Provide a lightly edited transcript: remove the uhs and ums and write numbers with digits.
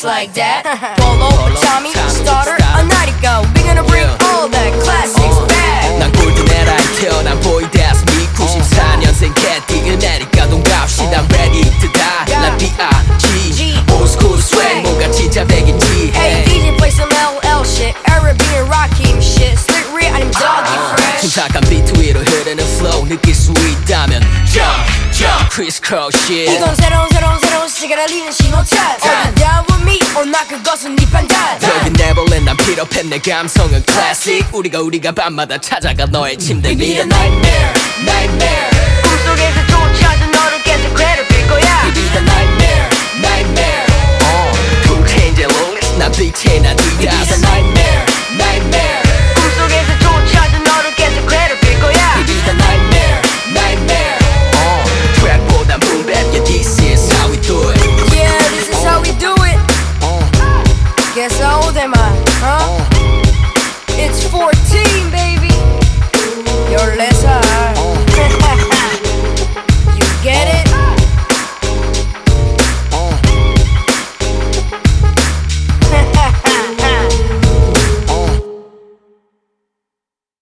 like that. Polo, Tommy, starter, a night ago. We gonna bring all that classics back. 난 골든 에라에 태어난 boy that's me 94년생 cat 은혜니까 동갑시다 I'm ready to die like B.I.G. Old school swag 뭔가 진짜 백인지 Hey DJ play some LL shit, Arabian Rakim shit, Slick Rick 아님 Doggy Fresh. 침착한 비트 위로 흐르는 flow 느낄 수 있다면 Jump, jump, crisscross shit. 이건 새로운 시간 알리는 신호탄. Are you down with me? 나 그것은 네 판단. 여긴 네버랜드 난 필요해 내 감성은 classic 우리가 밤마다 찾아가 너의 침대 We need 위에 a nightmare, nightmare. 꿈속에서 쫓아져 너를 계속 괴롭혀.